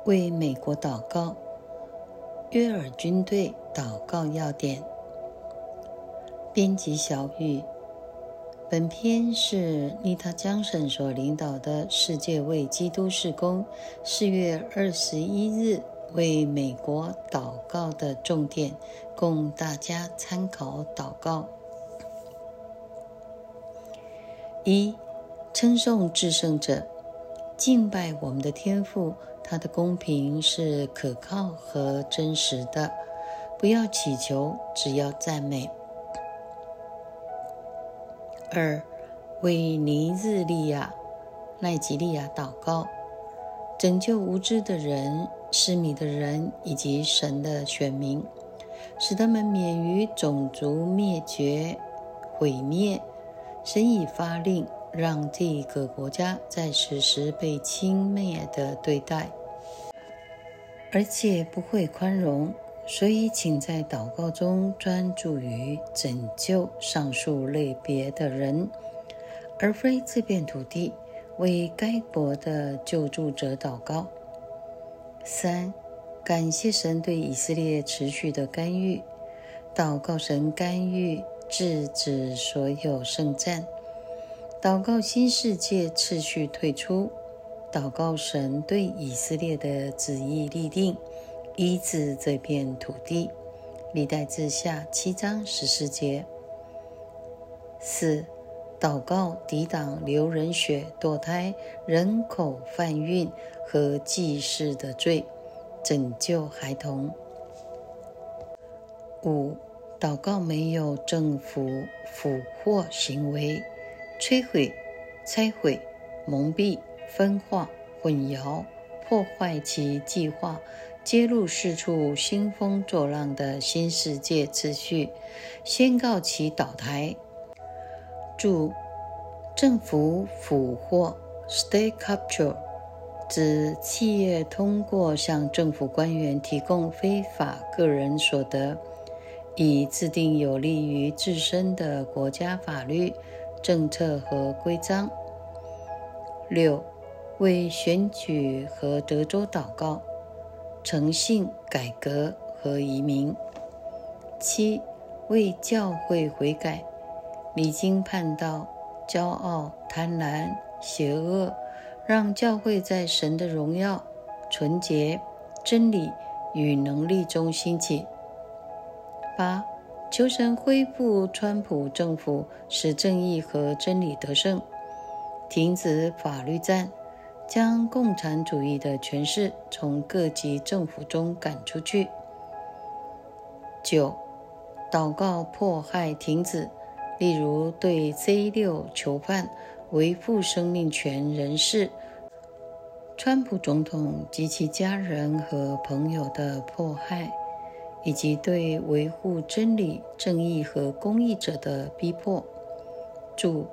为美国祷告，约尔军队祷告要点。编辑小语，本篇是妮塔·江森所领导的世界为基督事工4月21日为美国祷告的重点，供大家参考祷告。1. 称颂至圣者，敬拜我们的天父，他的公平是可靠和真实的，不要祈求，只要赞美。2. 为尼日利亚、奈及利亚祷告，拯救无知的人、失迷的人以及神的选民，使他们免于种族灭绝、毁灭。神已发令，让这个国家在此时被轻蔑的对待，而且不会宽容，所以请在祷告中专注于拯救上述类别的人，而非这片土地，为该国的救助者祷告。3. 感谢神对以色列持续的干预，祷告神干预制止所有圣战，祷告新世界次序退出，祷告神对以色列的旨意立定，医治这片土地。历代志下7章14节。4. 祷告抵挡流人血、堕胎、人口贩运和祭祀的罪，拯救孩童。5. 祷告没有政府俘获行为，摧毁、拆毁、蒙蔽、分化、混淆、破坏其计划，揭露四处兴风作浪的新世界秩序，宣告其倒台。注：政府俘获 （State Capture） 指企业通过向政府官员提供非法个人所得，以制定有利于自身的国家法律、政策和规章。6. 为选举和德州祷告，诚信、改革和移民。7. 为教会悔改，离经叛道、骄傲、贪婪、邪恶，让教会在神的荣耀、纯洁、真理与能力中兴起。8. 求神恢复川普政府，使正义和真理得胜，停止法律战，将共产主义的权势从各级政府中赶出去。9. 祷告迫害停止，例如对 C6 囚犯、维护生命权人士、川普总统及其家人和朋友的迫害，以及对维护真理、正义和公义者的逼迫。注：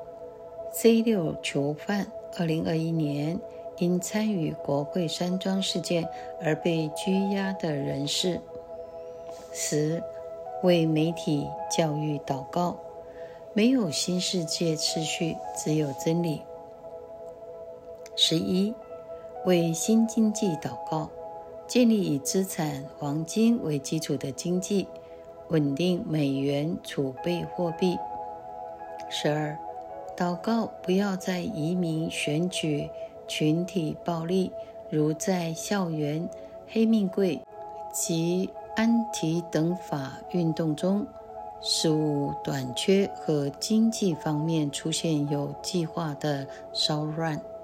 C6 囚犯2021年因参与国会山庄事件而被拘押的人士。10. 为媒体教育祷告，没有新世界秩序，只有真理。11. 为新经济祷告，建立以资产黄金为基础的经济，稳定美元储备货币。12. 祷告不要在移民、选举、群体暴力，如在校园、黑命贵及安提等法运动中，食物短缺和经济方面出现有计划的骚乱。